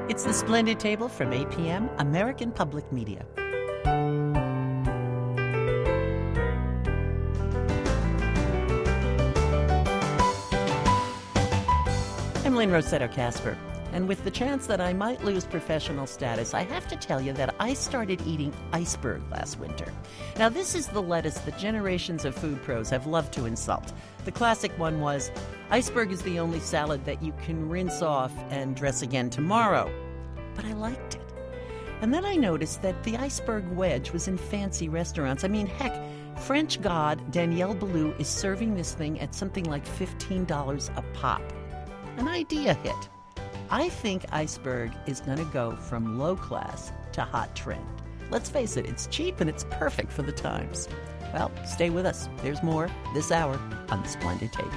It's the Splendid Table from APM, American Public Media. I'm Lynn Rossetto Kasper, and with the chance that I might lose professional status, I have to tell you that I started eating iceberg last winter. Now, this is the lettuce that generations of food pros have loved to insult. The classic one was, iceberg is the only salad that you can rinse off and dress again tomorrow. But I liked it. And then I noticed that the iceberg wedge was in fancy restaurants. I mean, heck, French god Daniel Boulud is serving this thing at something like $15 a pop. An idea hit. I think iceberg is going to go from low class to hot trend. Let's face it, it's cheap and it's perfect for the times. Well, stay with us. There's more this hour on The Splendid Table.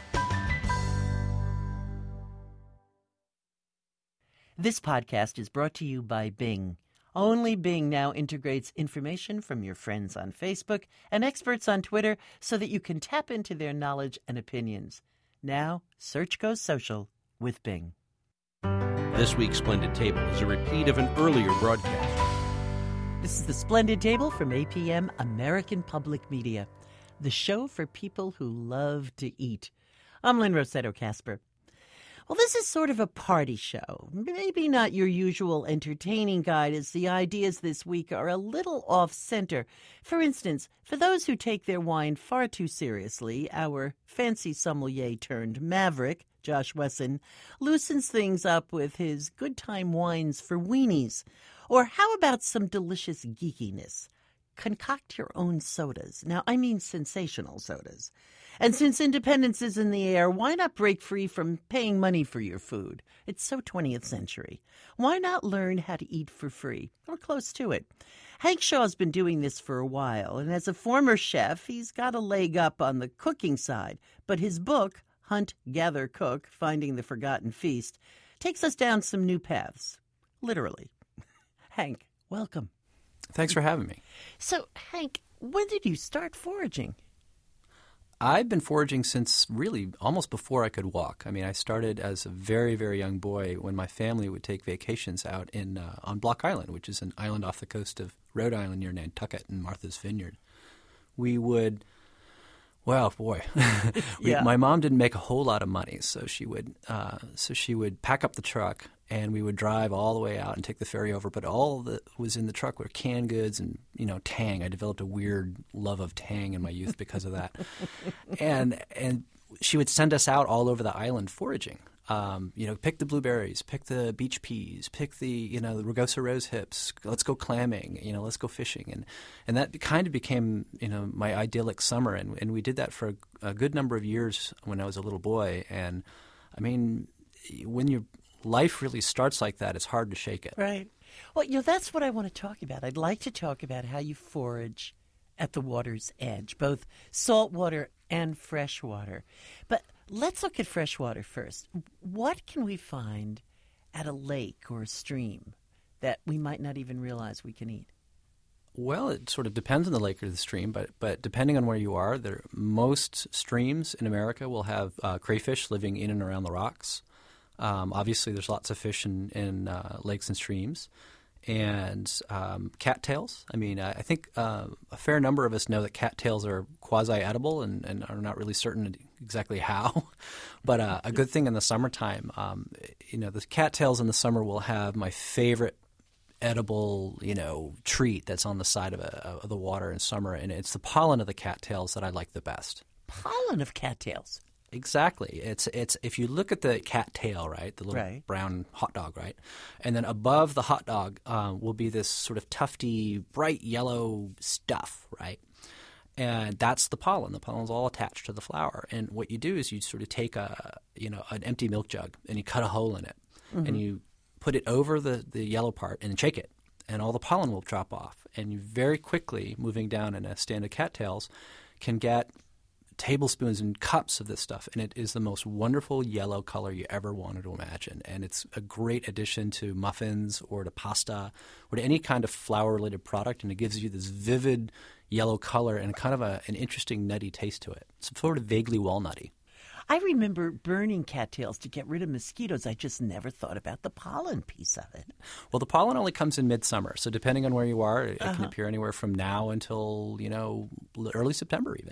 This podcast is brought to you by Bing. Only Bing now integrates information from your friends on Facebook and experts on Twitter so that you can tap into their knowledge and opinions. Now, search goes social with Bing. This week's Splendid Table is a repeat of an earlier broadcast. This is the Splendid Table from APM, American Public Media, the show for people who love to eat. I'm Lynn Rossetto Kasper. Well, this is sort of a party show. Maybe not your usual entertaining guide, as the ideas this week are a little off-center. For instance, for those who take their wine far too seriously, our fancy sommelier turned maverick, Josh Wesson, loosens things up with his good time wines for weenies. Or how about some delicious geekiness? Concoct your own sodas. Now, I mean sensational sodas. And since independence is in the air, why not break free from paying money for your food? It's so 20th century. Why not learn how to eat for free, or close to it? Hank Shaw's been doing this for a while, and as a former chef, he's got a leg up on the cooking side. But his book, Hunt, Gather, Cook, Finding the Forgotten Feast, takes us down some new paths, literally. Hank, welcome. Thanks for having me. So, Hank, when did you start foraging? I've been foraging since really almost before I could walk. I mean, I started as a very, very young boy when my family would take vacations out on Block Island, which is an island off the coast of Rhode Island near Nantucket and Martha's Vineyard. We would, well, boy, my mom didn't make a whole lot of money, so she would pack up the truck and we would drive all the way out and take the ferry over. But all that was in the truck were canned goods and, Tang. I developed a weird love of Tang in my youth because of that. And she would send us out all over the island foraging. Pick the blueberries, pick the beach peas, pick the rugosa rose hips. Let's go clamming. Let's go fishing, and that kind of became my idyllic summer. And we did that for a good number of years when I was a little boy. And I mean, when your life really starts like that, it's hard to shake it. Right. Well, that's what I want to talk about. I'd like to talk about how you forage at the water's edge, both saltwater and freshwater. But let's look at freshwater first. What can we find at a lake or a stream that we might not even realize we can eat? Well, it sort of depends on the lake or the stream, but depending on where you are, most streams in America will have crayfish living in and around the rocks. Obviously, there's lots of fish in lakes and streams. And cattails. I mean, I think a fair number of us know that cattails are quasi-edible and are not really certain exactly how. But a good thing in the summertime, the cattails in the summer will have my favorite edible, treat that's on the side of the water in summer. And it's the pollen of the cattails that I like the best. Pollen of cattails? Exactly. It's if you look at the cattail, right, the little brown hot dog, right, and then above the hot dog will be this sort of tufty, bright yellow stuff, right, and that's the pollen. The pollen's all attached to the flower, and what you do is you sort of take an empty milk jug and you cut a hole in it, and you put it over the yellow part and then shake it, and all the pollen will drop off, and you very quickly, moving down in a stand of cattails, can get tablespoons and cups of this stuff, and it is the most wonderful yellow color you ever wanted to imagine. And it's a great addition to muffins or to pasta or to any kind of flour-related product, and it gives you this vivid yellow color and kind of an interesting nutty taste to it. It's sort of vaguely walnutty. I remember burning cattails to get rid of mosquitoes. I just never thought about the pollen piece of it. Well, the pollen only comes in midsummer, so depending on where you are, it can appear anywhere from now until, early September even.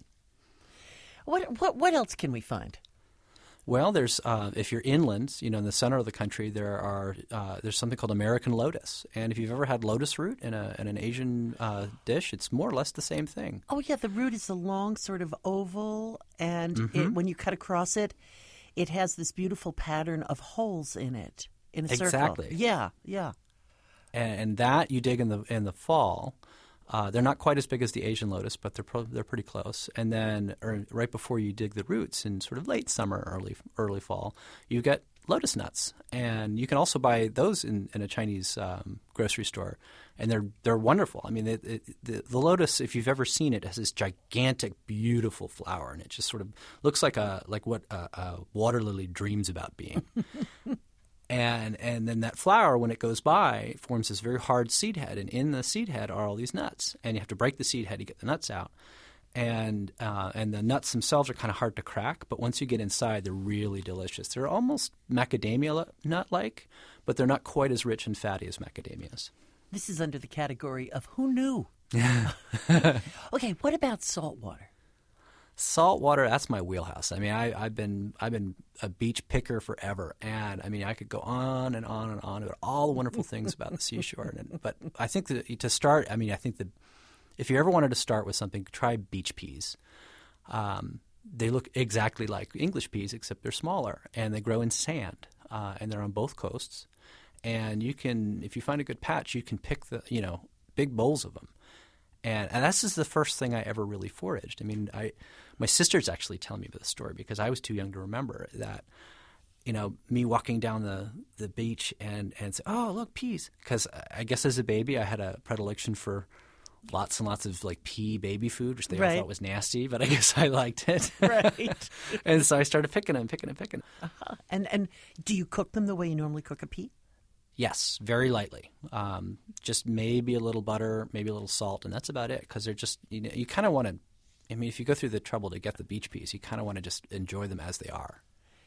What else can we find? Well, there's if you're inland, in the center of the country, there's something called American lotus, and if you've ever had lotus root in an Asian dish, it's more or less the same thing. Oh yeah, the root is a long sort of oval, and when you cut across it, it has this beautiful pattern of holes in it in a circle. Exactly. Yeah. And that you dig in the fall. They're not quite as big as the Asian lotus, but they're pretty close. And then right before you dig the roots in sort of late summer, early fall, you get lotus nuts. And you can also buy those in a Chinese grocery store. And they're wonderful. I mean, the lotus, if you've ever seen it, has this gigantic, beautiful flower. And it just sort of looks like what a water lily dreams about being. And then that flower, when it goes by, forms this very hard seed head, and in the seed head are all these nuts. And you have to break the seed head to get the nuts out. And the nuts themselves are kind of hard to crack, but once you get inside, they're really delicious. They're almost macadamia nut-like, but they're not quite as rich and fatty as macadamias. This is under the category of who knew. Okay, what about salt water? Salt water, that's my wheelhouse. I mean, I've been a beach picker forever, and I mean, I could go on and on and on about all the wonderful things about the seashore. But I think to start, if you ever wanted to start with something, try beach peas. They look exactly like English peas, except they're smaller, and they grow in sand, and they're on both coasts. And you can, if you find a good patch, you can pick big bowls of them. And this is the first thing I ever really foraged. I mean, my sisters actually tell me the story because I was too young to remember that, me walking down the beach and say, oh, look, peas. Because I guess as a baby I had a predilection for lots and lots of pea baby food, which they all thought was nasty, but I guess I liked it. Right. And so I started picking them. Uh-huh. And do you cook them the way you normally cook a pea? Yes, very lightly. Just maybe a little butter, maybe a little salt, and that's about it. Because they're just, you kind of want to, if you go through the trouble to get the beach peas, you kind of want to just enjoy them as they are.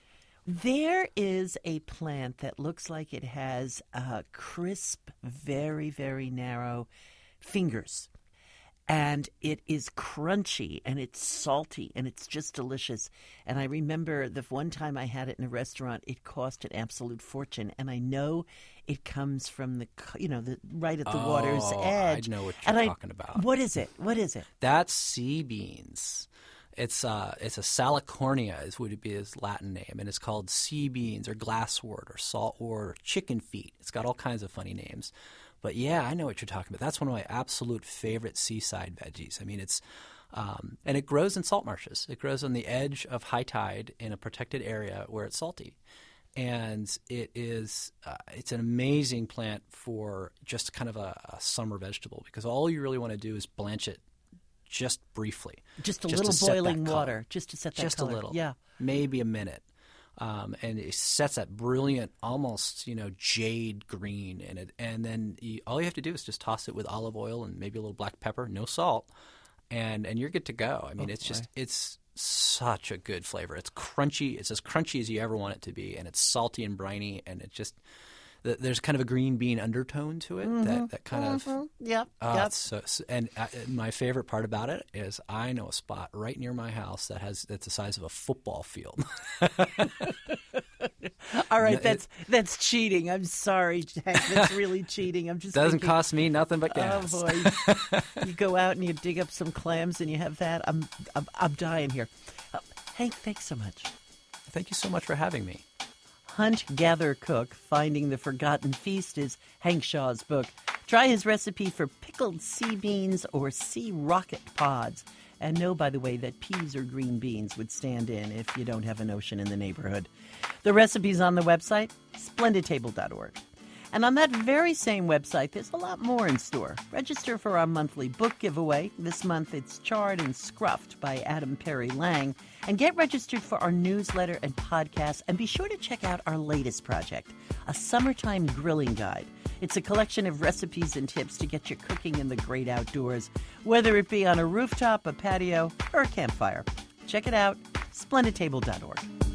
There is a plant that looks like it has crisp, very, very narrow fingers. And it is crunchy, and it's salty, and it's just delicious. And I remember the one time I had it in a restaurant, it cost an absolute fortune. And I know it comes from the right at the water's edge. I know what you're talking about. What is it? That's sea beans. It's a salicornia would be its Latin name, and it's called sea beans or glasswort or saltwort or chicken feet. It's got all kinds of funny names. But yeah, I know what you're talking about. That's one of my absolute favorite seaside veggies. I mean, it's and it grows in salt marshes. It grows on the edge of high tide in a protected area where it's salty, and it's an amazing plant for just kind of a summer vegetable because all you really want to do is blanch it just briefly, just a little boiling water, just to set that just color. A little, yeah, maybe a minute. And it sets that brilliant, almost jade green in it, and then all you have to do is just toss it with olive oil and maybe a little black pepper, no salt, and you're good to go. I mean, it's such a good flavor. It's crunchy. It's as crunchy as you ever want it to be, and it's salty and briny, and it just there's kind of a green bean undertone to it that kind of yep. And my favorite part about it is I know a spot right near my house that's the size of a football field. All right, that's cheating. I'm sorry, Hank. That's really cheating. I'm just doesn't cost me nothing but gas. Oh boy, you go out and you dig up some clams and you have that. I'm dying here. Hank, thanks so much. Thank you so much for having me. Hunt, Gather, Cook, Finding the Forgotten Feast is Hank Shaw's book. Try his recipe for pickled sea beans or sea rocket pods. And know, by the way, that peas or green beans would stand in if you don't have an ocean in the neighborhood. The recipe's on the website, splendidtable.org. And on that very same website, there's a lot more in store. Register for our monthly book giveaway. This month, it's Charred and Scruffed by Adam Perry Lang. And get registered for our newsletter and podcast. And be sure to check out our latest project, a summertime grilling guide. It's a collection of recipes and tips to get you cooking in the great outdoors, whether it be on a rooftop, a patio, or a campfire. Check it out, splendidtable.org.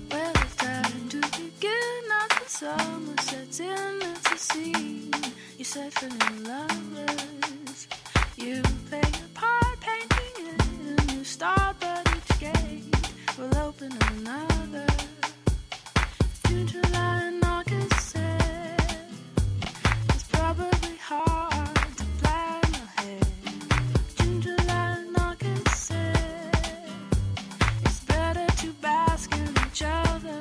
summer sets in, it's a scene you set for new lovers. You play your part, painting it, a new start, but each gate will open another. June, July, and August said it's probably hard to plan ahead. June, July, and August said it's better to bask in each other.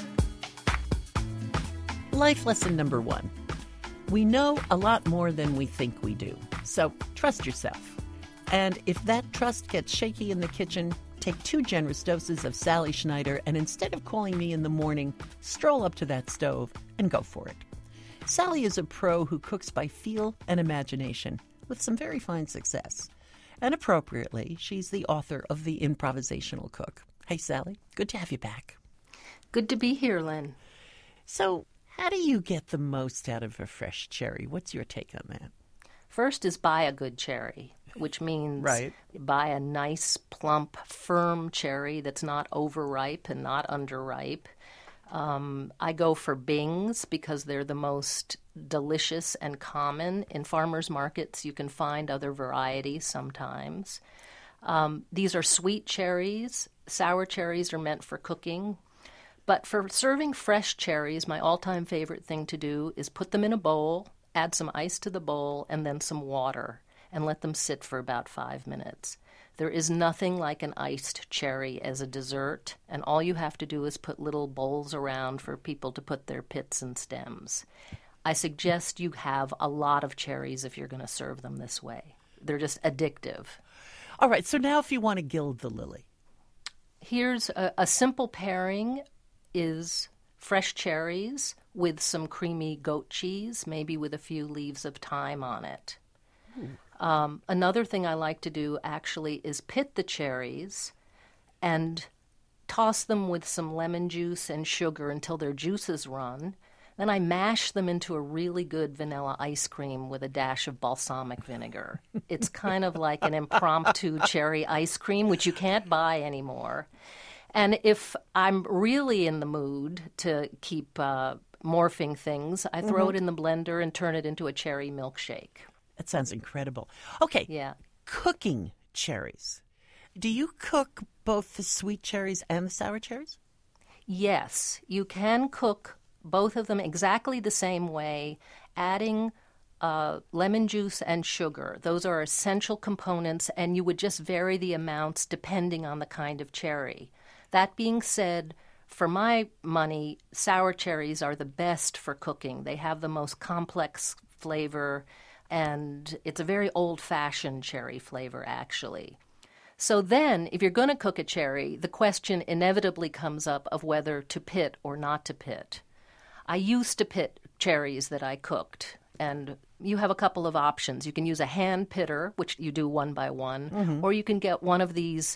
Life lesson number 1. We know a lot more than we think we do, so trust yourself. And if that trust gets shaky in the kitchen, take 2 generous doses of Sally Schneider, and instead of calling me in the morning, stroll up to that stove and go for it. Sally is a pro who cooks by feel and imagination, with some very fine success. And appropriately, she's the author of The Improvisational Cook. Hey, Sally, good to have you back. Good to be here, Lynn. So, how do you get the most out of a fresh cherry? What's your take on that? First is buy a good cherry, which means buy a nice, plump, firm cherry that's not overripe and not underripe. I go for Bings because they're the most delicious and common. In farmers markets, you can find other varieties sometimes. These are sweet cherries. Sour cherries are meant for cooking. But for serving fresh cherries, my all-time favorite thing to do is put them in a bowl, add some ice to the bowl, and then some water, and let them sit for about 5 minutes. There is nothing like an iced cherry as a dessert, and all you have to do is put little bowls around for people to put their pits and stems. I suggest you have a lot of cherries if you're going to serve them this way. They're just addictive. All right, so now if you want to gild the lily. Here's a simple pairing is fresh cherries with some creamy goat cheese, maybe with a few leaves of thyme on it. Another thing I like to do actually is pit the cherries and toss them with some lemon juice and sugar until their juices run. Then I mash them into a really good vanilla ice cream with a dash of balsamic vinegar. It's kind of like an impromptu cherry ice cream, which you can't buy anymore. And if I'm really in the mood to keep morphing things, I throw it in the blender and turn it into a cherry milkshake. That sounds incredible. Okay, Yeah. Cooking cherries. Do you cook both the sweet cherries and the sour cherries? Yes, you can cook both of them exactly the same way, adding lemon juice and sugar. Those are essential components, and you would just vary the amounts depending on the kind of cherry. That being said, for my money, sour cherries are the best for cooking. They have the most complex flavor, and it's a very old-fashioned cherry flavor, actually. So then, if you're going to cook a cherry, the question inevitably comes up of whether to pit or not to pit. I used to pit cherries that I cooked, and you have a couple of options. You can use a hand pitter, which you do one by one, or you can get one of these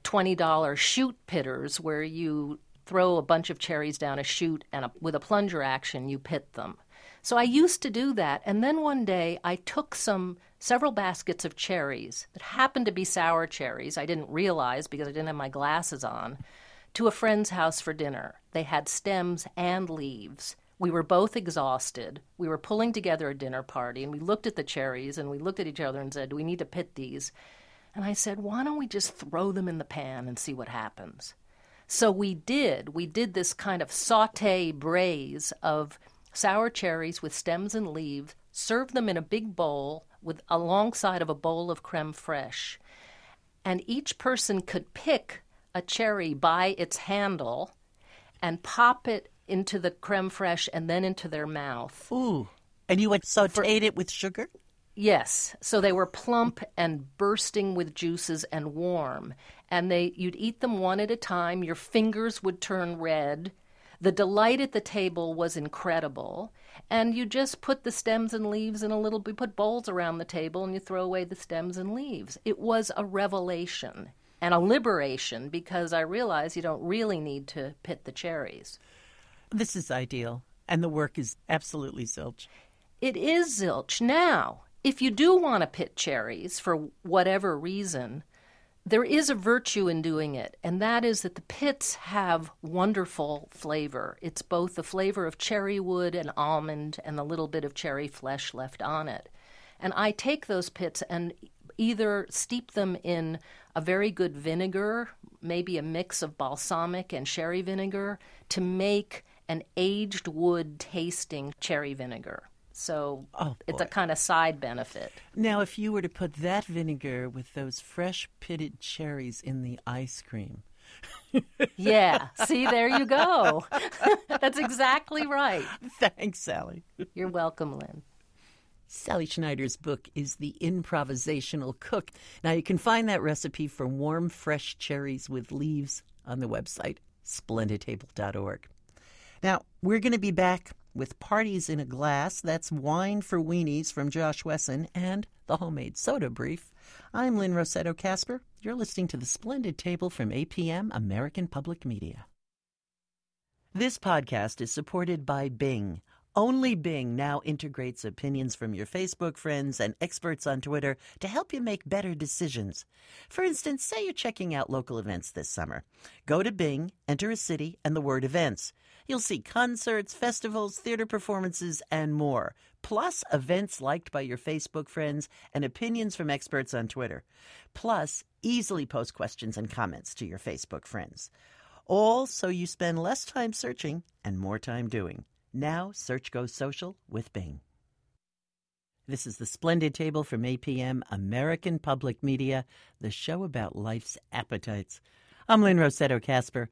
$20 chute pitters where you throw a bunch of cherries down a chute and with a plunger action you pit them. So I used to do that, and then one day I took several baskets of cherries that happened to be sour cherries, I didn't realize because I didn't have my glasses on, to a friend's house for dinner. They had stems and leaves. We were both exhausted. We were pulling together a dinner party, and we looked at the cherries, and we looked at each other and said, "Do we need to pit these?" And I said, why don't we just throw them in the pan and see what happens? So we did. We did this kind of sauté braise of sour cherries with stems and leaves, served them in a big bowl alongside of a bowl of creme fraiche. And each person could pick a cherry by its handle and pop it into the creme fraiche and then into their mouth. Ooh. And you had sauteed it with sugar? Yes. So they were plump and bursting with juices and warm. And you'd eat them one at a time. Your fingers would turn red. The delight at the table was incredible. And you just put the stems and leaves in you put bowls around the table and you throw away the stems and leaves. It was a revelation and a liberation because I realized you don't really need to pit the cherries. This is ideal. And the work is absolutely zilch. It is zilch. Now, if you do want to pit cherries for whatever reason, There is a virtue in doing it, and that is that the pits have wonderful flavor. It's both the flavor of cherry wood and almond and the little bit of cherry flesh left on it. And I take those pits and either steep them in a very good vinegar, maybe a mix of balsamic and sherry vinegar, to make an aged wood tasting cherry vinegar. So it's a kind of side benefit. Now, if you were to put that vinegar with those fresh pitted cherries in the ice cream. Yeah. See, there you go. That's exactly right. Thanks, Sally. You're welcome, Lynn. Sally Schneider's book is The Improvisational Cook. Now, you can find that recipe for warm, fresh cherries with leaves on the website, splendidtable.org. Now, we're going to be back with Parties in a Glass. That's Wine for Weenies from Josh Wesson and the Homemade Soda Brief. I'm Lynn Rossetto Kasper. You're listening to The Splendid Table from APM, American Public Media. This podcast is supported by Bing. Only Bing now integrates opinions from your Facebook friends and experts on Twitter to help you make better decisions. For instance, say you're checking out local events this summer. Go to Bing, enter a city, and the word events. You'll see concerts, festivals, theater performances, and more, plus events liked by your Facebook friends and opinions from experts on Twitter. Plus, easily post questions and comments to your Facebook friends. All so you spend less time searching and more time doing. Now, search goes social with Bing. This is The Splendid Table from APM, American Public Media, the show about life's appetites. I'm Lynn Rossetto Kasper.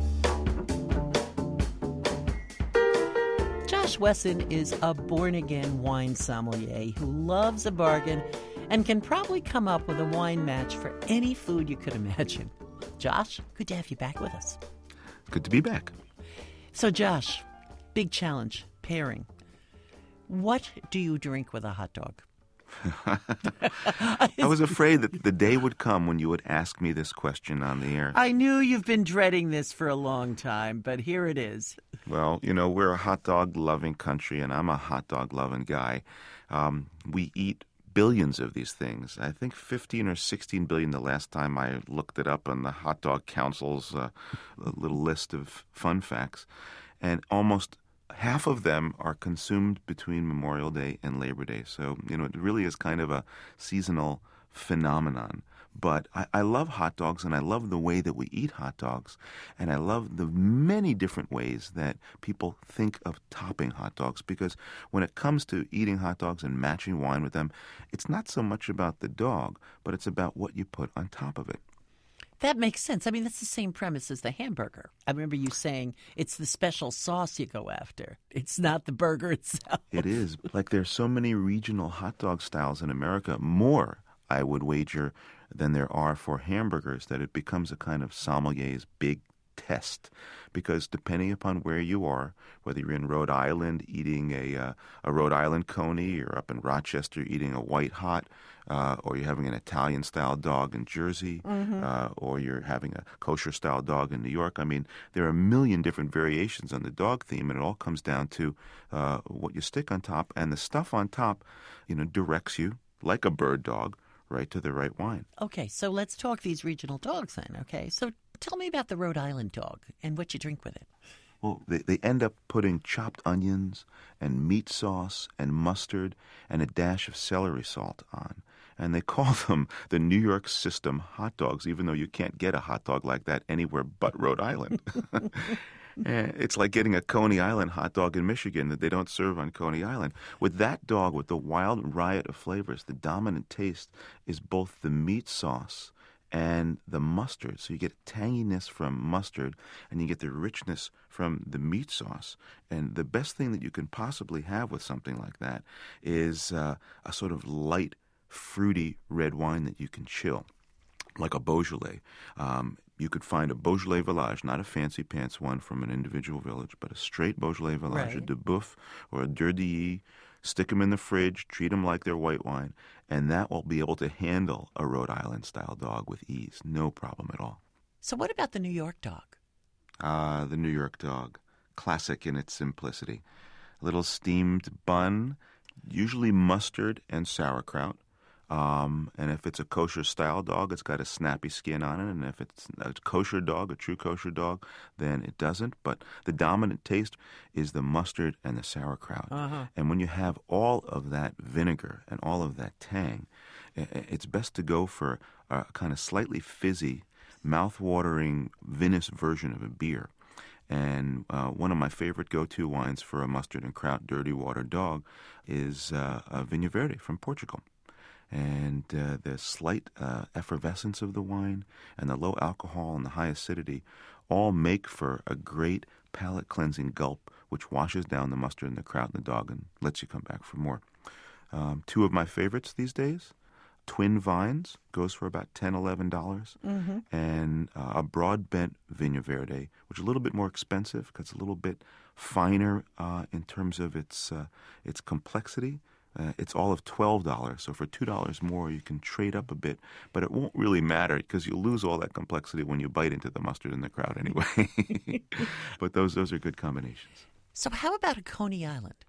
Josh Wesson is a born-again wine sommelier who loves a bargain and can probably come up with a wine match for any food you could imagine. Josh, good to have you back with us. Good to be back. So, Josh, big challenge, pairing. What do you drink with a hot dog? I was afraid that the day would come when you would ask me this question on the air. I knew you've been dreading this for a long time, but here it is. Well, you know, we're a hot dog-loving country, and I'm a hot dog-loving guy. We eat billions of these things. I think 15 or 16 billion the last time I looked it up on the Hot Dog Council's little list of fun facts. And almost half of them are consumed between Memorial Day and Labor Day. So, you know, it really is kind of a seasonal phenomenon. But I love hot dogs, and I love the way that we eat hot dogs. And I love the many different ways that people think of topping hot dogs. Because when it comes to eating hot dogs and matching wine with them, it's not so much about the dog, but it's about what you put on top of it. That makes sense. I mean, that's the same premise as the hamburger. I remember you saying it's the special sauce you go after. It's not the burger itself. It is. Like, there's so many regional hot dog styles in America, more, I would wager, than there are for hamburgers, that it becomes a kind of sommelier's big test. Because depending upon where you are, whether you're in Rhode Island eating a Rhode Island coney, or up in Rochester eating a white hot, or you're having an Italian-style dog in Jersey, or you're having a kosher-style dog in New York. I mean, there are a million different variations on the dog theme, and it all comes down to what you stick on top. And the stuff on top, you know, directs you, like a bird dog, right to the right wine. Okay, so let's talk these regional dogs then, okay? So tell me about the Rhode Island dog and what you drink with it. Well, they end up putting chopped onions and meat sauce and mustard and a dash of celery salt on. And they call them the New York System hot dogs, even though you can't get a hot dog like that anywhere but Rhode Island. It's like getting a Coney Island hot dog in Michigan that they don't serve on Coney Island. With that dog, with the wild riot of flavors, the dominant taste is both the meat sauce and the mustard. So you get tanginess from mustard, and you get the richness from the meat sauce. And the best thing that you can possibly have with something like that is a sort of light, fruity red wine that you can chill, like a Beaujolais. You could find a Beaujolais Village, not a fancy pants one from an individual village, but a straight Beaujolais Village, right. A De Boeuf or a Durdilly. Stick them in the fridge, treat them like they're white wine, and that will be able to handle a Rhode Island-style dog with ease. No problem at all. So what about the New York dog? The New York dog. Classic in its simplicity. A little steamed bun, usually mustard and sauerkraut. And if it's a kosher-style dog, it's got a snappy skin on it. And if it's a kosher dog, a true kosher dog, then it doesn't. But the dominant taste is the mustard and the sauerkraut. And when you have all of that vinegar and all of that tang, it's best to go for a kind of slightly fizzy, mouth-watering, vinous version of a beer. And one of my favorite go-to wines for a mustard and kraut dirty water dog is a Vinho Verde from Portugal. And the slight effervescence of the wine and the low alcohol and the high acidity all make for a great palate-cleansing gulp, which washes down the mustard and the kraut and the dog and lets you come back for more. Two of my favorites these days, Twin Vines goes for about $10, $11, and a broad-bent Vinho Verde, which is a little bit more expensive because it's a little bit finer in terms of its complexity. It's all of $12, so for $2 more you can trade up a bit, but it won't really matter because you'll lose all that complexity when you bite into the mustard and the kraut anyway. But those are good combinations. So how about a Coney Island?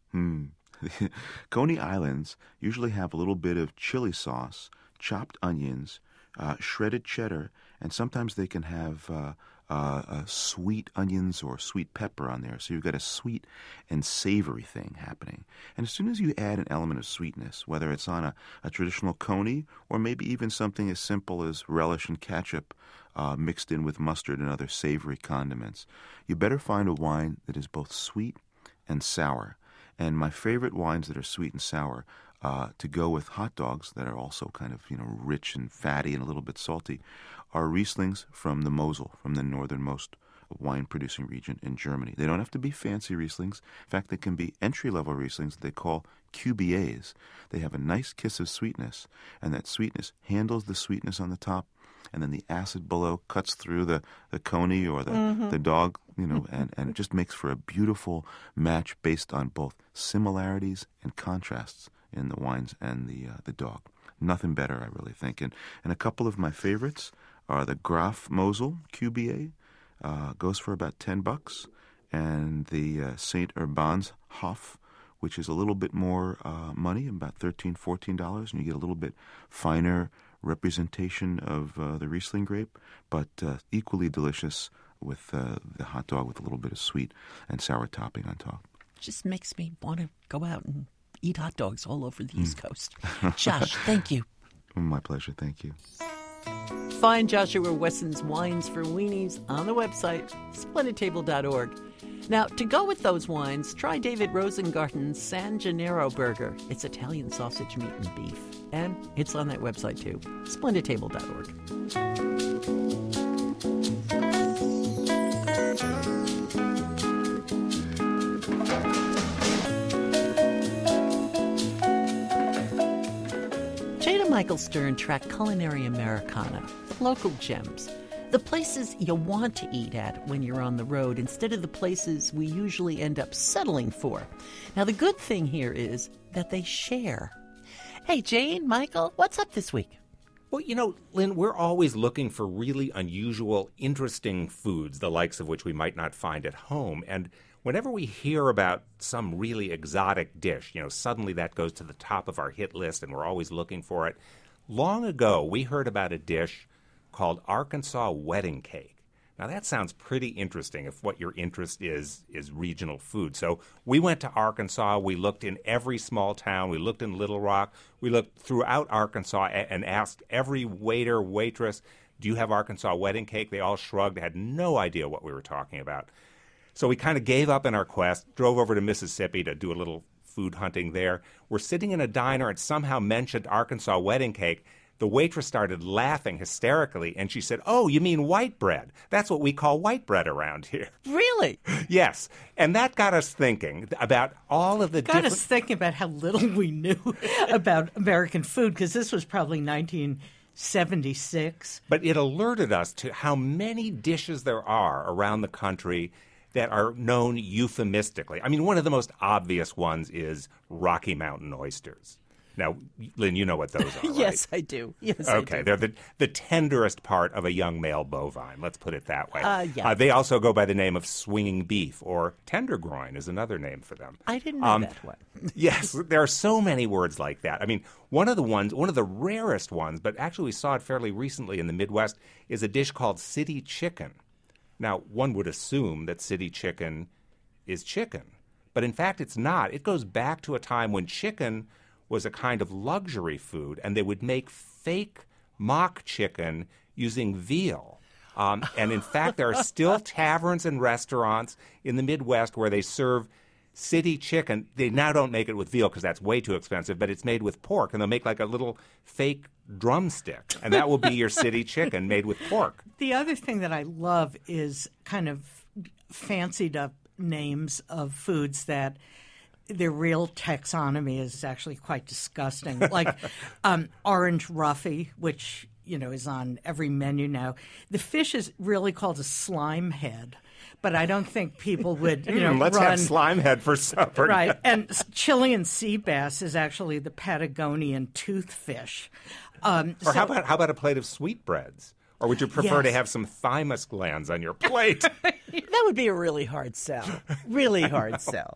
Coney Islands usually have a little bit of chili sauce, chopped onions, shredded cheddar, and sometimes they can have sweet onions or sweet pepper on there. So you've got a sweet and savory thing happening. And as soon as you add an element of sweetness, whether it's on a traditional coney or maybe even something as simple as relish and ketchup mixed in with mustard and other savory condiments, you better find a wine that is both sweet and sour. And my favorite wines that are sweet and sour to go with hot dogs that are also kind of, rich and fatty and a little bit salty are Rieslings from the Mosel, from the northernmost wine-producing region in Germany. They don't have to be fancy Rieslings. In fact, they can be entry-level Rieslings that they call QBAs. They have a nice kiss of sweetness, and that sweetness handles the sweetness on the top, and then the acid below cuts through the coney or the dog, and it just makes for a beautiful match based on both similarities and contrasts in the wines and the dog. Nothing better, I really think. And a couple of my favorites are the Graf Mosel QBA, goes for about $10, and the St. Urban's Hof, which is a little bit more money, about $13, $14, and you get a little bit finer representation of the Riesling grape, but equally delicious with the hot dog with a little bit of sweet and sour topping on top. Just makes me want to go out and eat hot dogs all over the East Coast. Josh, thank you. My pleasure. Thank you. Find Joshua Wesson's Wines for Weenies on the website, splendidtable.org. Now, to go with those wines, try David Rosengarten's San Gennaro burger. It's Italian sausage, meat, and beef. And it's on that website, too, splendidtable.org. Jada Michael Stern tracked Culinary Americana, the local gems, the places you want to eat at when you're on the road instead of the places we usually end up settling for. Now, the good thing here is that they share. Hey, Jane, Michael, what's up this week? Well, Lynn, we're always looking for really unusual, interesting foods, the likes of which we might not find at home. And whenever we hear about some really exotic dish, suddenly that goes to the top of our hit list and we're always looking for it. Long ago, we heard about a dish called Arkansas wedding cake. Now, that sounds pretty interesting if what your interest is regional food. So we went to Arkansas. We looked in every small town. We looked in Little Rock. We looked throughout Arkansas and asked every waiter, waitress, do you have Arkansas wedding cake? They all shrugged, had no idea what we were talking about. So we kind of gave up in our quest, drove over to Mississippi to do a little food hunting there. We're sitting in a diner and somehow mentioned Arkansas wedding cake. The waitress started laughing hysterically, and she said, "Oh, you mean white bread? That's what we call white bread around here." Really? Yes. And that got us thinking about all of the Got us thinking about how little we knew about American food, because this was probably 1976. But it alerted us to how many dishes there are around the country that are known euphemistically. I mean, one of the most obvious ones is Rocky Mountain oysters. Now, Lynn, you know what those are, right? Yes, I do. Yes, Okay, I do. they're the tenderest part of a young male bovine. Let's put it that way. Yeah. They also go by the name of swinging beef, or tendergroin is another name for them. I didn't know that one. Yes, there are so many words like that. I mean, one of the rarest ones, but actually we saw it fairly recently in the Midwest, is a dish called city chicken. Now, one would assume that city chicken is chicken, but in fact it's not. It goes back to a time when chicken was a kind of luxury food, and they would make fake mock chicken using veal. And in fact, there are still taverns and restaurants in the Midwest where they serve city chicken. They now don't make it with veal because that's way too expensive, but it's made with pork, and they'll make like a little fake drumstick, and that will be your city chicken made with pork. The other thing that I love is kind of fancied up names of foods that their real taxonomy is actually quite disgusting. Like orange roughy, which, is on every menu now. The fish is really called a slime head, but I don't think people would, let's run. have slime head for supper. Right. And Chilean sea bass is actually the Patagonian toothfish. Or how about a plate of sweetbreads? Or would you prefer to have some thymus glands on your plate? That would be a really hard sell. Really hard sell.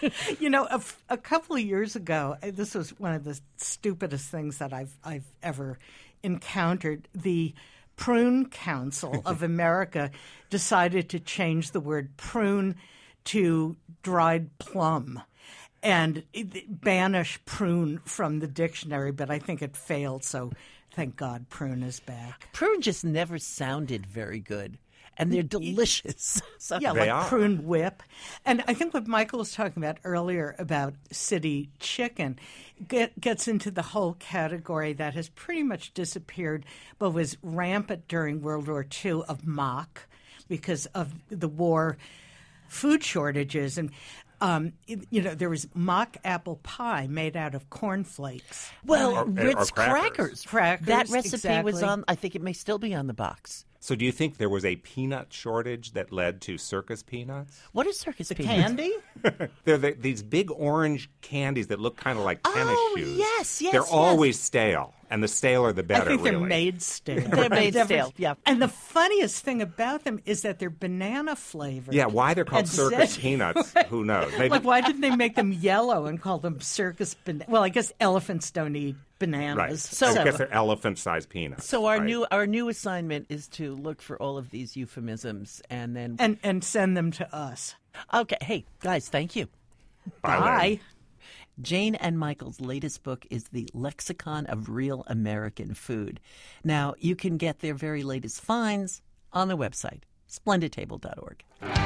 A couple of years ago, this was one of the stupidest things that I've ever encountered. The Prune Council of America decided to change the word prune to dried plum and banish prune from the dictionary, but I think it failed, so thank God prune is back. Prune just never sounded very good, and they're delicious. So. Yeah, They like are. prune whip. And I think what Michael was talking about earlier about city chicken gets into the whole category that has pretty much disappeared but was rampant during World War II of mock because of the war food shortages. And there was mock apple pie made out of cornflakes. Well, Or Ritz crackers. Crackers, That recipe was exactly. on, I think it may still be on the box. So do you think there was a peanut shortage that led to circus peanuts? What is circus peanuts? Candy? They're these big orange candies that look kind of like tennis shoes. yes, They're always stale, and the staler the better, I think they're really. made stale. They're made stale, yeah. And the funniest thing about them is that they're banana flavored. Yeah, why they're called And circus zest- peanuts, who knows? Maybe Like, why didn't they make them yellow and call them circus bananas? Well, I guess elephants don't eat bananas. Right. So- I guess they're elephant-sized peanuts. So our right? new assignment is to look for all of these euphemisms and then And send them to us. Okay, hey guys, thank you. Bye, Lynn. Bye. Jane and Michael's latest book is The Lexicon of Real American Food. Now, you can get their very latest finds on the website, splendidtable.org.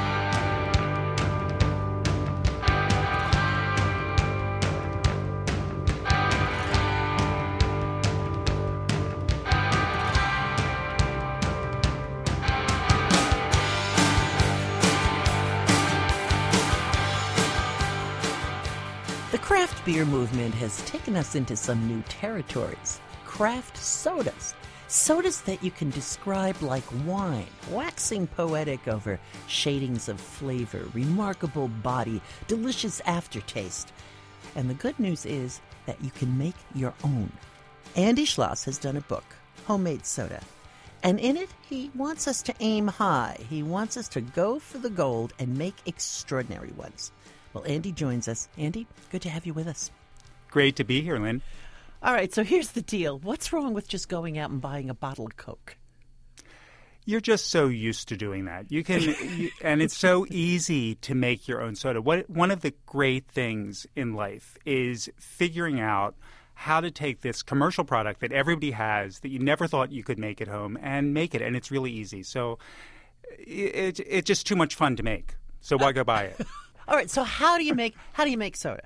The craft beer movement has taken us into some new territories. Craft sodas. Sodas that you can describe like wine, waxing poetic over shadings of flavor, remarkable body, delicious aftertaste. And the good news is that you can make your own. Andy Schloss has done a book, Homemade Soda. And in it, he wants us to aim high. He wants us to go for the gold and make extraordinary ones. Well, Andy joins us. Andy, good to have you with us. Great to be here, Lynn. All right, so here's the deal. What's wrong with just going out and buying a bottle of Coke? You're just so used to doing that. And it's so easy to make your own soda. One of the great things in life is figuring out how to take this commercial product that everybody has that you never thought you could make at home and make it, and it's really easy. So it's just too much fun to make. So why go buy it? All right, so how do you make soda?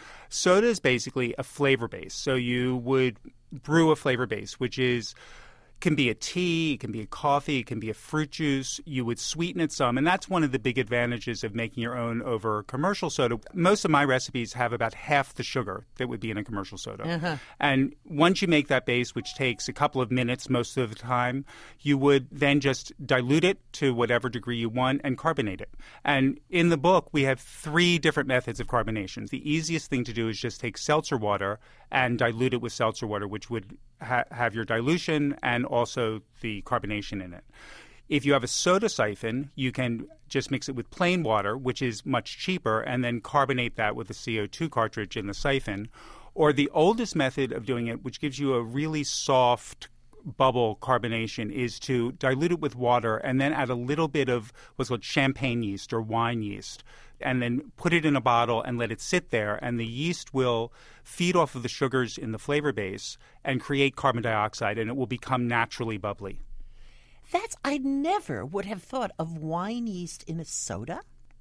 Soda is basically a flavor base. So you would brew a flavor base, which is can be a tea, it can be a coffee, it can be a fruit juice. You would sweeten it some, and that's one of the big advantages of making your own over commercial soda. Most of my recipes have about half the sugar that would be in a commercial soda. And once you make that base, which takes a couple of minutes most of the time, you would then just dilute it to whatever degree you want and carbonate it. And in the book, we have 3 different methods of carbonation. The easiest thing to do is just take seltzer water and dilute it with seltzer water, which would have your dilution and also the carbonation in it. If you have a soda siphon, you can just mix it with plain water, which is much cheaper, and then carbonate that with a CO2 cartridge in the siphon. Or the oldest method of doing it, which gives you a really soft bubble carbonation, is to dilute it with water and then add a little bit of what's called champagne yeast or wine yeast, and then put it in a bottle and let it sit there, and the yeast will feed off of the sugars in the flavor base and create carbon dioxide, and it will become naturally bubbly. I never would have thought of wine yeast in a soda.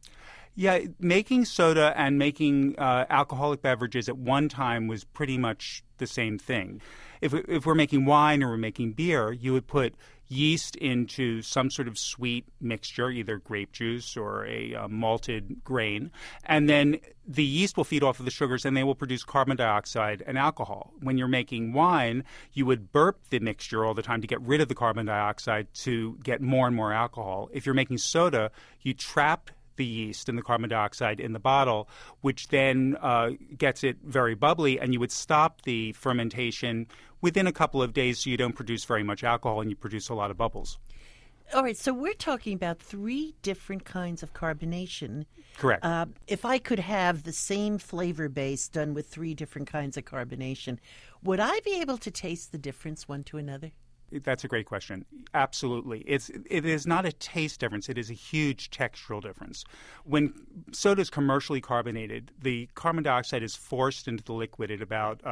Yeah, making soda and making alcoholic beverages at one time was pretty much the same thing. If we're making wine or we're making beer, you would put yeast into some sort of sweet mixture, either grape juice or a malted grain, and then the yeast will feed off of the sugars and they will produce carbon dioxide and alcohol. When you're making wine, you would burp the mixture all the time to get rid of the carbon dioxide to get more and more alcohol. If you're making soda, you trap the yeast and the carbon dioxide in the bottle, which then gets it very bubbly, and you would stop the fermentation within a couple of days so you don't produce very much alcohol and you produce a lot of bubbles. All right, so we're talking about 3 different kinds of carbonation. Correct. If I could have the same flavor base done with 3 different kinds of carbonation, would I be able to taste the difference one to another? That's a great question. Absolutely. It is not a taste difference. It is a huge textural difference. When soda is commercially carbonated, the carbon dioxide is forced into the liquid at about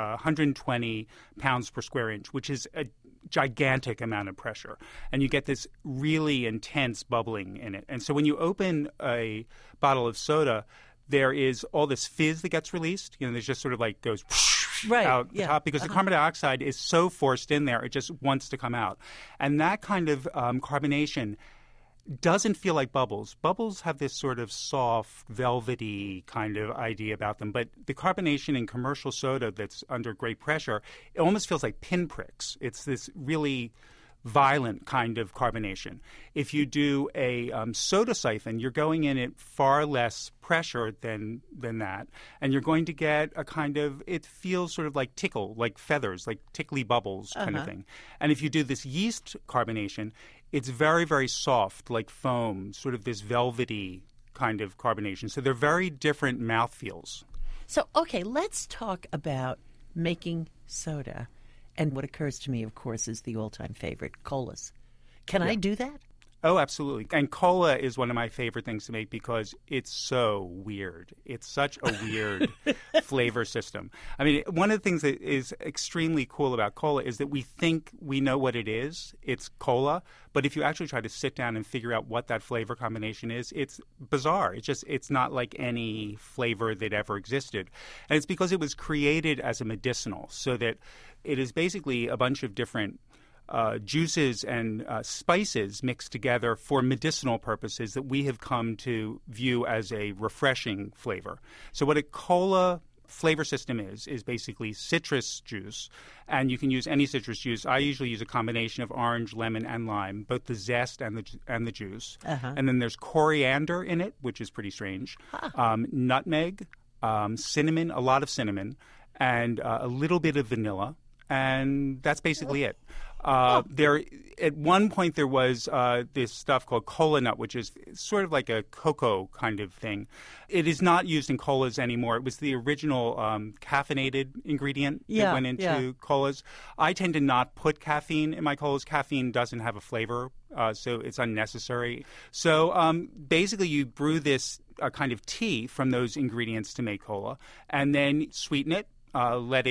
120 pounds per square inch, which is a gigantic amount of pressure. And you get this really intense bubbling in it. And so when you open a bottle of soda, there is all this fizz that gets released. There's just sort of like goes out the top because the carbon dioxide is so forced in there, it just wants to come out. And that kind of carbonation doesn't feel like bubbles. Bubbles have this sort of soft, velvety kind of idea about them. But the carbonation in commercial soda that's under great pressure, it almost feels like pinpricks. It's this really violent kind of carbonation. If you do a soda siphon, you're going in at far less pressure than that, and you're going to get a kind of, it feels sort of like tickle, like feathers, like tickly bubbles kind of thing. And if you do this yeast carbonation, it's very, very soft, like foam, sort of this velvety kind of carbonation. So they're very different mouthfeels. So, okay, let's talk about making soda. And what occurs to me, of course, is the all-time favorite, colas. Can I do that? Oh, absolutely. And cola is one of my favorite things to make because it's so weird. It's such a weird flavor system. I mean, one of the things that is extremely cool about cola is that we think we know what it is. It's cola. But if you actually try to sit down and figure out what that flavor combination is, it's bizarre. It's not like any flavor that ever existed. And it's because it was created as a medicinal, so that it is basically a bunch of different juices and spices mixed together for medicinal purposes that we have come to view as a refreshing flavor. So what a cola flavor system is basically citrus juice, and you can use any citrus juice. I usually use a combination of orange, lemon, and lime, both the zest and the juice. And then there's coriander in it, which is pretty strange, nutmeg, cinnamon, a lot of cinnamon, and a little bit of vanilla. And that's basically it. There, at one point, there was this stuff called cola nut, which is sort of like a cocoa kind of thing. It is not used in colas anymore. It was the original caffeinated ingredient that went into colas. I tend to not put caffeine in my colas. Caffeine doesn't have a flavor, so it's unnecessary. So basically, you brew this kind of tea from those ingredients to make cola, and then sweeten it, let it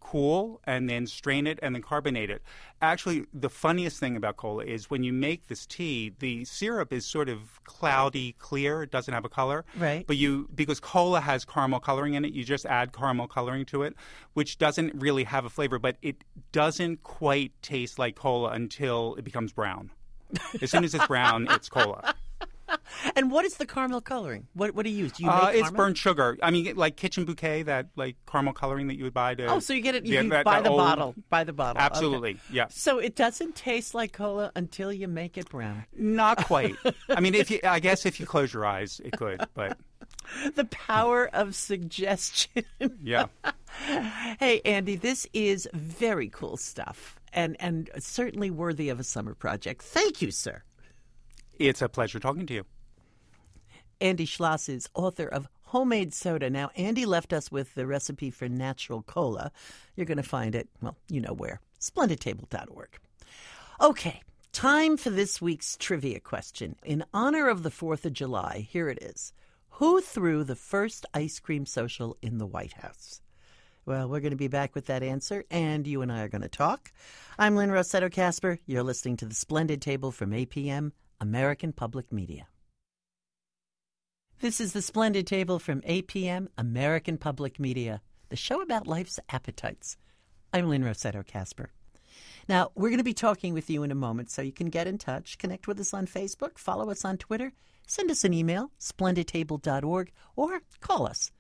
cool and then strain it and then carbonate it. Actually, the funniest thing about cola is when you make this tea, the syrup is sort of cloudy clear. It doesn't have a color. Right. But because cola has caramel coloring in it, you just add caramel coloring to it, which doesn't really have a flavor, but it doesn't quite taste like cola until it becomes brown. As soon as it's brown, it's cola. And what is the caramel coloring? What do you use? Do you make it's caramel? burnt sugar. I mean, like Kitchen Bouquet, that like caramel coloring that you would buy to. Oh, so you get it. You that buy the old- bottle. Buy the bottle. Absolutely, Okay. yeah. So it doesn't taste like cola until you make it brown. Not quite. I mean, I guess if you close your eyes, it could. But The power of suggestion. yeah, Hey, Andy, this is very cool stuff, and certainly worthy of a summer project. Thank you, sir. it's a pleasure talking to you. Andy Schloss is author of Homemade Soda. Now, Andy left us with the recipe for natural cola. You're going to find it, well, you know where, splendidtable.org. Okay, time for this week's trivia question. In honor of the 4th of July, here it is. Who threw the first ice cream social in the White House? Well, we're going to be back with that answer, and you and I are going to talk. I'm Lynn Rossetto Kasper. You're listening to The Splendid Table from APM, American Public Media. This is The Splendid Table from APM, American Public Media, the show about life's appetites. I'm Lynn Rossetto Kasper. Now, we're going to be talking with you in a moment, so you can get in touch, connect with us on Facebook, follow us on Twitter, send us an email, splendidtable.org, or call us,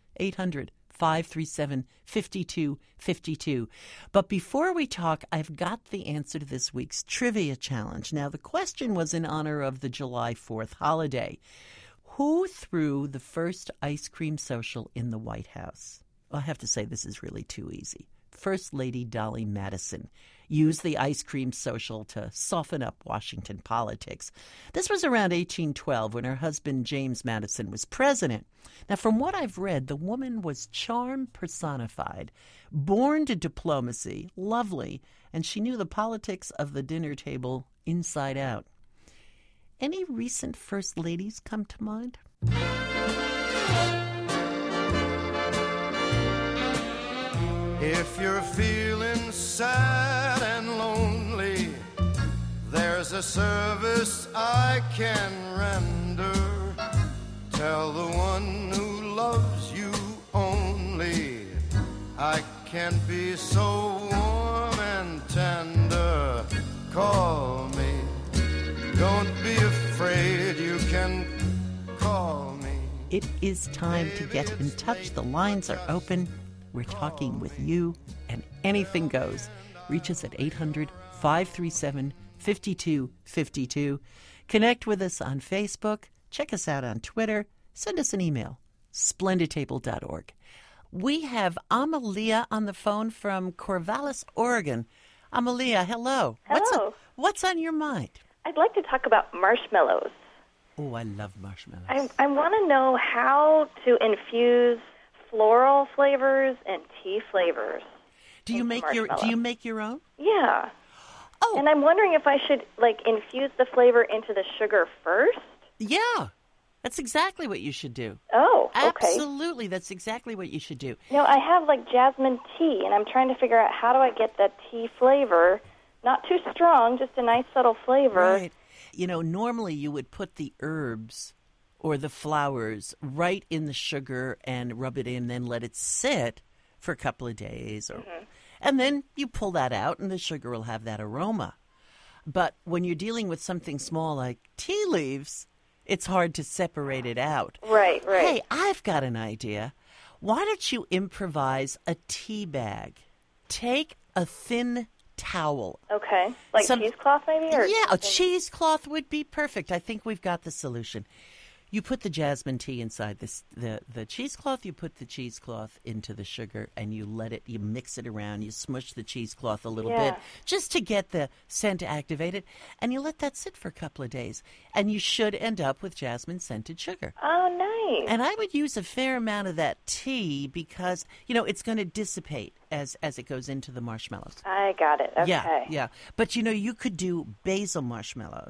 800-537-5252. But before we talk, I've got the answer to this week's trivia challenge. Now, the question was in honor of the July 4th holiday. Who threw the first ice cream social in the White House? Well, I have to say this is really too easy. First Lady Dolly Madison used the ice cream social to soften up Washington politics. This was around 1812 when her husband James Madison was president. Now, from what I've read, the woman was charm personified, born to diplomacy, lovely, and she knew the politics of the dinner table inside out. Any recent first ladies come to mind? If you're feeling sad and lonely, there's a service I can render. Tell the one who loves you only, I can be so warm and tender. Call me. Don't be afraid, you can call me. It is time to get in touch. The lines are open. We're talking with you, and anything goes. Reach us at 800-537-5252. Connect with us on Facebook. Check us out on Twitter. Send us an email, splendidtable.org. We have Amalia on the phone from Corvallis, Oregon. Amalia, hello. Hello. What's on your mind? I'd like to talk about marshmallows. Oh, I love marshmallows. I want to know how to infuse floral flavors and tea flavors. Do you make your own? Yeah. Oh. And I'm wondering if I should infuse the flavor into the sugar first. Yeah. That's exactly what you should do. Oh, okay. Absolutely. That's exactly what you should do. I have jasmine tea, and I'm trying to figure out how do I get that tea flavor, not too strong, just a nice subtle flavor. Right. Normally you would put the herbs or the flowers right in the sugar and rub it in, then let it sit for a couple of days. And then you pull that out, and the sugar will have that aroma. But when you're dealing with something small like tea leaves, it's hard to separate it out. Right. Hey, I've got an idea. Why don't you improvise a tea bag? Take a thin towel. Okay. Cheesecloth maybe? A cheesecloth would be perfect. I think we've got the solution. You put the jasmine tea inside the cheesecloth. You put the cheesecloth into the sugar, and you mix it around. You smush the cheesecloth a little bit just to get the scent activated, and you let that sit for a couple of days. And you should end up with jasmine-scented sugar. Oh, nice. And I would use a fair amount of that tea because, it's going to dissipate as it goes into the marshmallows. I got it. Okay. Yeah. But, you could do basil marshmallows.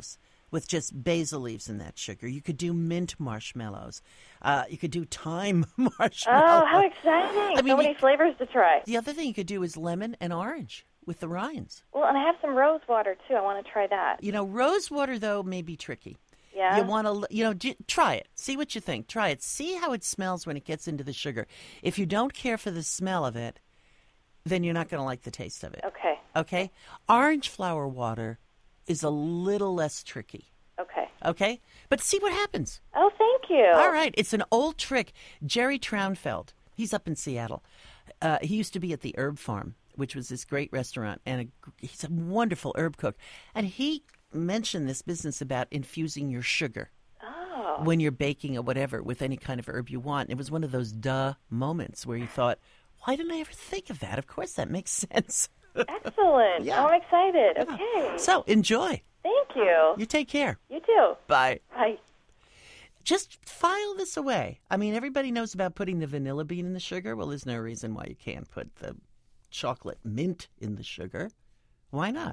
with just basil leaves in that sugar. You could do mint marshmallows. You could do thyme marshmallows. Oh, how exciting. I mean, so many flavors to try. The other thing you could do is lemon and orange with the rinds. Well, and I have some rose water, too. I want to try that. You know, rose water, though, may be tricky. Yeah? You want to, try it. See what you think. Try it. See how it smells when it gets into the sugar. If you don't care for the smell of it, then you're not going to like the taste of it. Okay. Okay? Orange flower water is a little less tricky. Okay. Okay? But see what happens. Oh, thank you. All right. It's an old trick. Jerry Traunfeld, he's up in Seattle. He used to be at the Herb Farm, which was this great restaurant, and he's a wonderful herb cook. And he mentioned this business about infusing your sugar when you're baking or whatever with any kind of herb you want. It was one of those moments where you thought, why didn't I ever think of that? Of course, that makes sense. Excellent. Yeah. Oh, I'm excited. Yeah. Okay. So, enjoy. Thank you. You take care. You too. Bye. Bye. Just file this away. I mean, everybody knows about putting the vanilla bean in the sugar. Well, there's no reason why you can't put the chocolate mint in the sugar. Why not?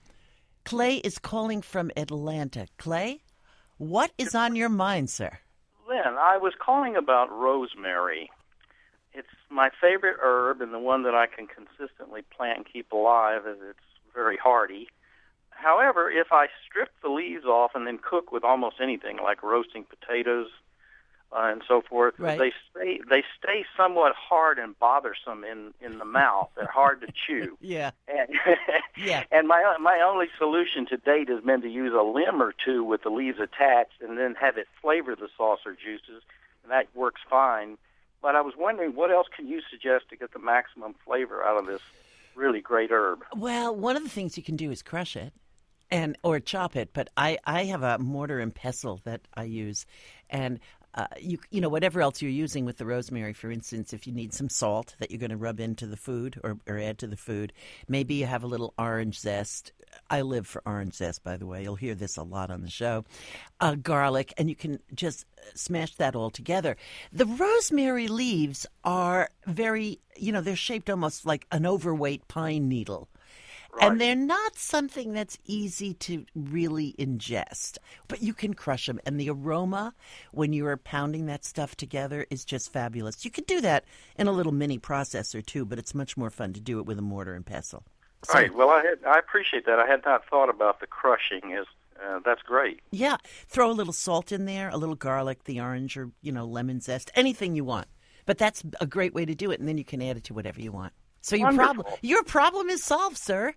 Clay is calling from Atlanta. Clay, what is on your mind, sir? Lynn, I was calling about rosemary. It's my favorite herb and the one that I can consistently plant and keep alive as it's very hardy. However, if I strip the leaves off and then cook with almost anything, like roasting potatoes and so forth, right, they stay somewhat hard and bothersome in the mouth. They're hard to chew. Yeah. And, yeah. And my only solution to date has been to use a limb or two with the leaves attached and then have it flavor the sauce or juices, and that works fine. But I was wondering, what else can you suggest to get the maximum flavor out of this really great herb? Well, one of the things you can do is crush it or chop it, but I have a mortar and pestle that I use, and you know, whatever else you're using with the rosemary, for instance, if you need some salt that you're going to rub into the food or add to the food, maybe you have a little orange zest. I live for orange zest, by the way. You'll hear this a lot on the show. Garlic, and you can just smash that all together. The rosemary leaves are very, they're shaped almost like an overweight pine needle. Right. And they're not something that's easy to really ingest, but you can crush them. And the aroma when you are pounding that stuff together is just fabulous. You could do that in a little mini processor, too, but it's much more fun to do it with a mortar and pestle. So, right. Well, I appreciate that. I had not thought about the crushing. That's great. Yeah. Throw a little salt in there, a little garlic, the orange or, lemon zest, anything you want. But that's a great way to do it, and then you can add it to whatever you want. So your problem is solved, sir.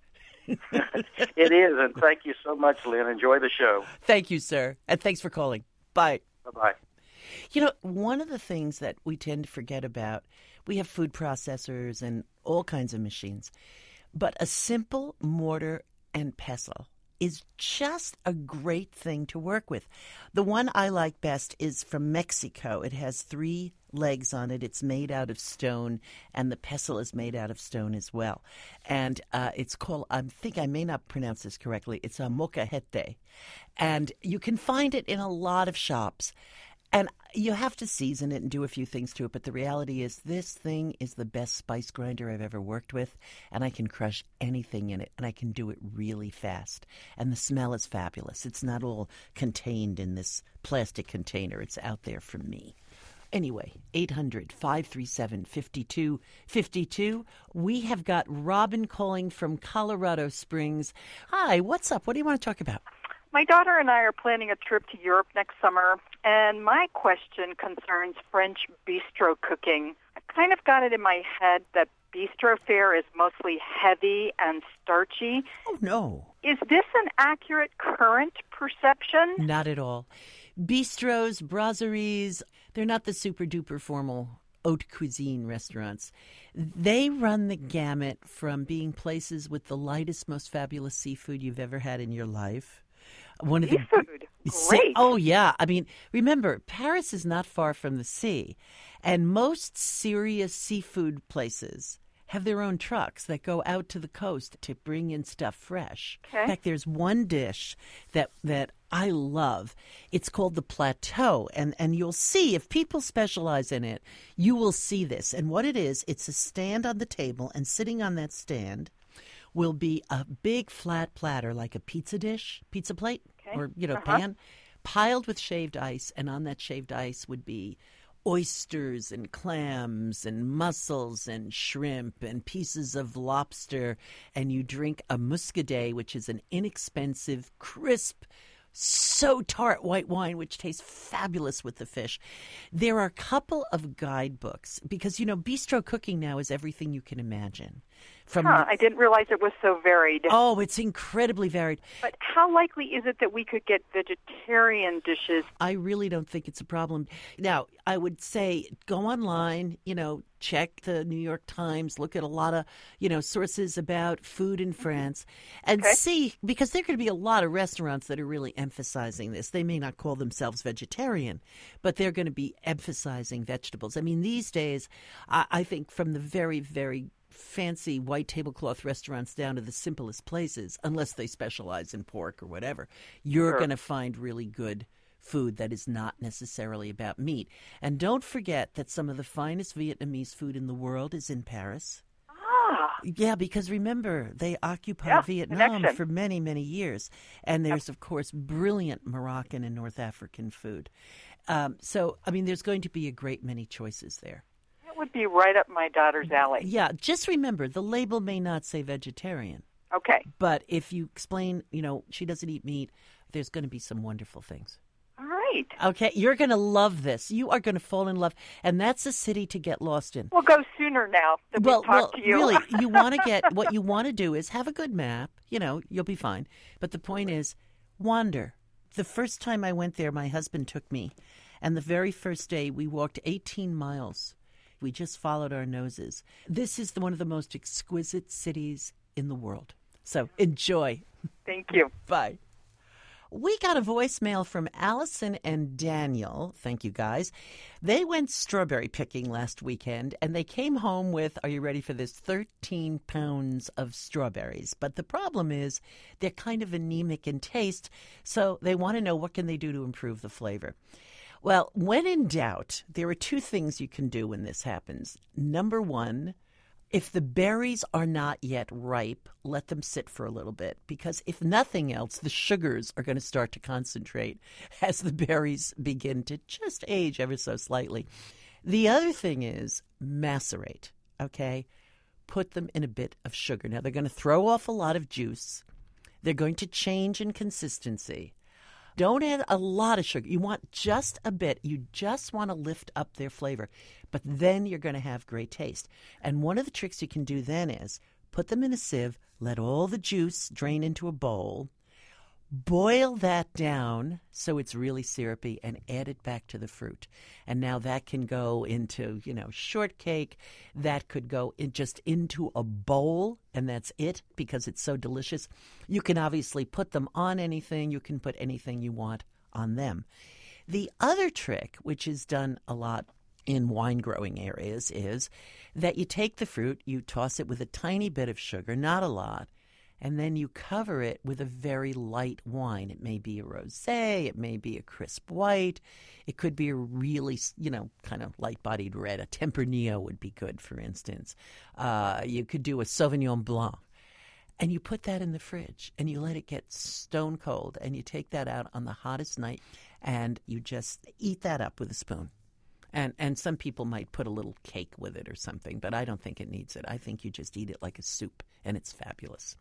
It is, and thank you so much, Lynn. Enjoy the show. Thank you, sir, and thanks for calling. Bye. Bye-bye. One of the things that we tend to forget about, we have food processors and all kinds of machines, but a simple mortar and pestle is just a great thing to work with. The one I like best is from Mexico. It has 3 legs on it. It's made out of stone, and the pestle is made out of stone as well. And it's called, I think I may not pronounce this correctly, it's a molcajete. And you can find it in a lot of shops. And you have to season it and do a few things to it, but the reality is this thing is the best spice grinder I've ever worked with, and I can crush anything in it, and I can do it really fast. And the smell is fabulous. It's not all contained in this plastic container. It's out there for me. Anyway, 800-537-5252. We have got Robin calling from Colorado Springs. Hi, what's up? What do you want to talk about? My daughter and I are planning a trip to Europe next summer, and my question concerns French bistro cooking. I kind of got it in my head that bistro fare is mostly heavy and starchy. Oh, no. Is this an accurate current perception? Not at all. Bistros, brasseries, they're not the super-duper formal haute cuisine restaurants. They run the gamut from being places with the lightest, most fabulous seafood you've ever had in your life. Seafood. Great. Oh, yeah. I mean, remember, Paris is not far from the sea, and most serious seafood places have their own trucks that go out to the coast to bring in stuff fresh. Okay. In fact, there's one dish that I love. It's called the plateau, and you'll see, if people specialize in it, you will see this. And what it is, it's a stand on the table, and sitting on that stand will be a big flat platter like a pizza plate. Okay. or, pan, piled with shaved ice. And on that shaved ice would be oysters and clams and mussels and shrimp and pieces of lobster. And you drink a muscadet, which is an inexpensive, crisp, so tart white wine, which tastes fabulous with the fish. There are a couple of guidebooks because, bistro cooking now is everything you can imagine. I didn't realize it was so varied. Oh, it's incredibly varied. But how likely is it that we could get vegetarian dishes? I really don't think it's a problem. Now, I would say go online, check the New York Times, look at a lot of, sources about food in France and see, because there could be a lot of restaurants that are really emphasizing this. They may not call themselves vegetarian, but they're going to be emphasizing vegetables. I mean, these days, I think from the very, very fancy white tablecloth restaurants down to the simplest places, unless they specialize in pork or whatever, you're going to find really good food that is not necessarily about meat. And don't forget that some of the finest Vietnamese food in the world is in Paris. Yeah, because remember, they occupied Vietnam for many, many years. And there's, of course, brilliant Moroccan and North African food. So, there's going to be a great many choices there. Would be right up my daughter's alley. Yeah, just remember, the label may not say vegetarian. Okay. But if you explain, she doesn't eat meat, there's going to be some wonderful things. All right. Okay, you're going to love this. You are going to fall in love. And that's a city to get lost in. We'll go sooner now that we talk to you. Really, you want to get, what you want to do is have a good map. You'll be fine. But the point is, wander. The first time I went there, my husband took me. And the very first day, we walked 18 miles. We just followed our noses. This is one of the most exquisite cities in the world. So enjoy. Thank you. Bye. We got a voicemail from Allison and Daniel. Thank you, guys. They went strawberry picking last weekend, and they came home with, are you ready for this, 13 pounds of strawberries. But the problem is they're kind of anemic in taste, so they want to know what can they do to improve the flavor. Well, when in doubt, there are two things you can do when this happens. Number one, if the berries are not yet ripe, let them sit for a little bit, because if nothing else, the sugars are going to start to concentrate as the berries begin to just age ever so slightly. The other thing is macerate, okay? Put them in a bit of sugar. Now, they're going to throw off a lot of juice. They're going to change in consistency. Don't add a lot of sugar. You want just a bit. You just want to lift up their flavor. But then you're going to have great taste. And one of the tricks you can do then is put them in a sieve, let all the juice drain into a bowl, boil that down so it's really syrupy, and add it back to the fruit. And now that can go into, shortcake. That could go into a bowl, and that's it because it's so delicious. You can obviously put them on anything. You can put anything you want on them. The other trick, which is done a lot in wine growing areas, is that you take the fruit, you toss it with a tiny bit of sugar, not a lot, and then you cover it with a very light wine. It may be a rosé, it may be a crisp white, it could be a really, kind of light-bodied red. A Tempranillo would be good, for instance. You could do a Sauvignon Blanc. And you put that in the fridge, and you let it get stone cold, and you take that out on the hottest night, and you just eat that up with a spoon. And some people might put a little cake with it or something, but I don't think it needs it. I think you just eat it like a soup, and it's fabulous.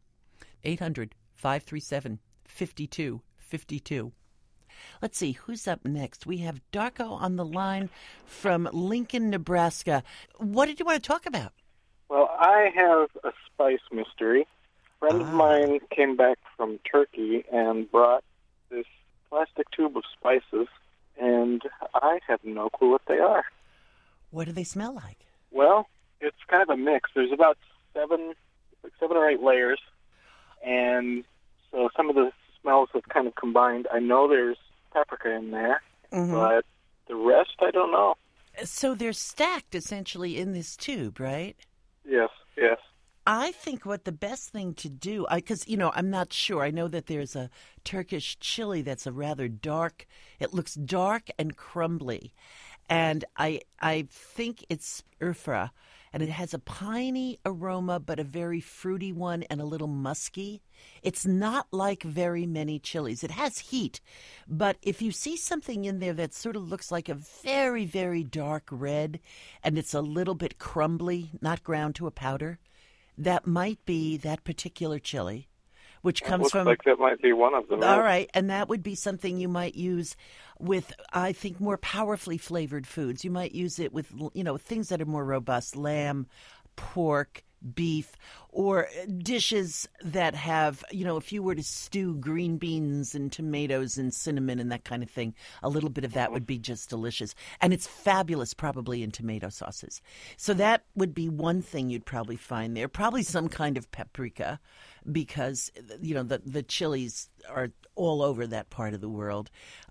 800-537-5252. Let's see, who's up next? We have Darko on the line from Lincoln, Nebraska. What did you want to talk about? Well, I have a spice mystery. A friend of mine came back from Turkey and brought this plastic tube of spices, and I have no clue what they are. What do they smell like? Well, it's kind of a mix. There's about seven or eight layers, and so some of the smells have kind of combined. I know there's paprika in there, but the rest I don't know. So they're stacked essentially in this tube, right? Yes. I think what the best thing to do, because, I'm not sure. I know that there's a Turkish chili that's a rather dark, it looks dark and crumbly. And I think it's urfa. and it has a piney aroma, but a very fruity one and a little musky. It's not like very many chilies. It has heat, but if you see something in there that sort of looks like a very, very dark red, and it's a little bit crumbly, not ground to a powder, that might be that particular chili, which comes from... Looks like that might be one of them. All right, and that would be something you might use with, I think, more powerfully flavored foods. You might use it with, things that are more robust, lamb, pork, beef, or dishes that have, if you were to stew green beans and tomatoes and cinnamon and that kind of thing, a little bit of that would be just delicious. And it's fabulous probably in tomato sauces. So that would be one thing you'd probably find there. Probably some kind of paprika, because, the chilies are all over that part of the world.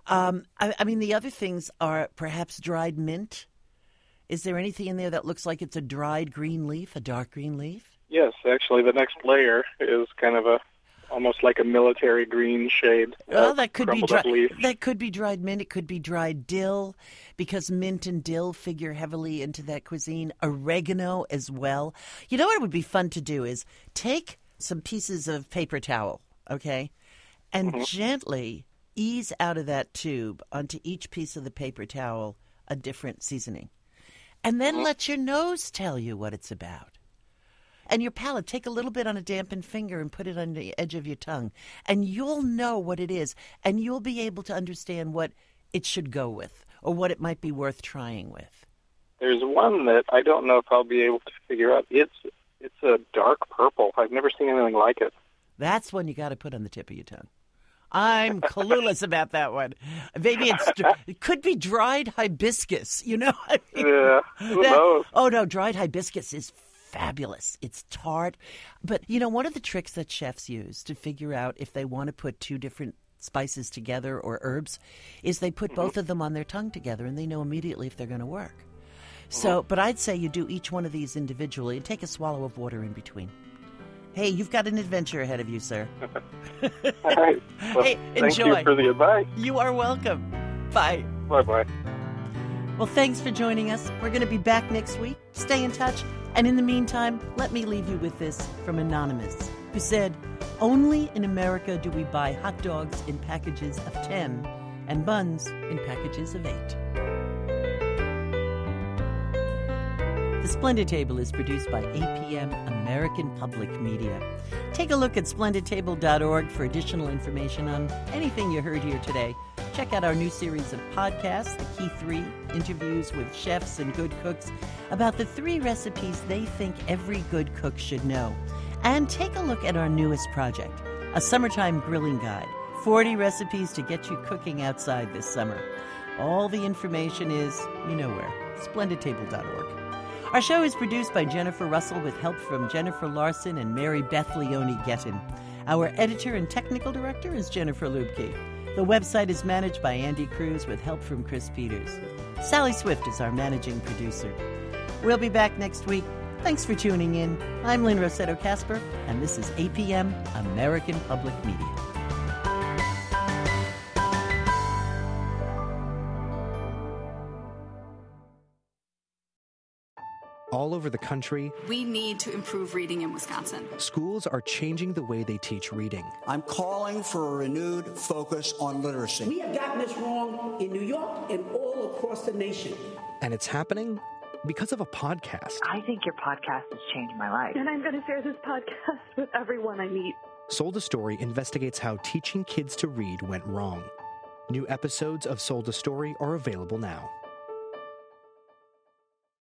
The other things are perhaps dried mint. Is there anything in there that looks like it's a dried green leaf, a dark green leaf? Yes, actually, the next layer is kind of almost like a military green shade. Well, that could be that could be dried mint. It could be dried dill, because mint and dill figure heavily into that cuisine. Oregano as well. You know what would be fun to do is take some pieces of paper towel, okay, and gently ease out of that tube onto each piece of the paper towel a different seasoning. And then let your nose tell you what it's about. And your palate, take a little bit on a dampened finger and put it on the edge of your tongue. And you'll know what it is. And you'll be able to understand what it should go with, or what it might be worth trying with. There's one that I don't know if I'll be able to figure out. It's a dark purple. I've never seen anything like it. That's one you got to put on the tip of your tongue. I'm clueless about that one. Maybe it could be dried hibiscus, Yeah, who knows? Oh, no, dried hibiscus is fabulous. It's tart. But, one of the tricks that chefs use to figure out if they want to put two different spices together or herbs is they put both of them on their tongue together, and they know immediately if they're going to work. So, but I'd say you do each one of these individually and take a swallow of water in between. Hey, you've got an adventure ahead of you, sir. All right. Well, hey, enjoy. Thank you for the advice. You are welcome. Bye. Bye-bye. Well, thanks for joining us. We're going to be back next week. Stay in touch. And in the meantime, let me leave you with this from Anonymous, who said, "Only in America do we buy hot dogs in packages of 10 and buns in packages of 8. The Splendid Table is produced by APM American Public Media. Take a look at splendidtable.org for additional information on anything you heard here today. Check out our new series of podcasts, The Key 3, interviews with chefs and good cooks about the 3 recipes they think every good cook should know. And take a look at our newest project, a summertime grilling guide, 40 recipes to get you cooking outside this summer. All the information is, you know where, splendidtable.org. Our show is produced by Jennifer Russell with help from Jennifer Larson and Mary Beth Leone-Gettin. Our editor and technical director is Jennifer Lubke. The website is managed by Andy Cruz with help from Chris Peters. Sally Swift is our managing producer. We'll be back next week. Thanks for tuning in. I'm Lynn Rossetto Kasper, and this is APM American Public Media. All over the country, we need to improve reading in Wisconsin. Schools are changing the way they teach reading. I'm calling for a renewed focus on literacy. We have gotten this wrong in New York and all across the nation. And it's happening because of a podcast. I think your podcast has changed my life. And I'm going to share this podcast with everyone I meet. Sold a Story investigates how teaching kids to read went wrong. New episodes of Sold a Story are available now.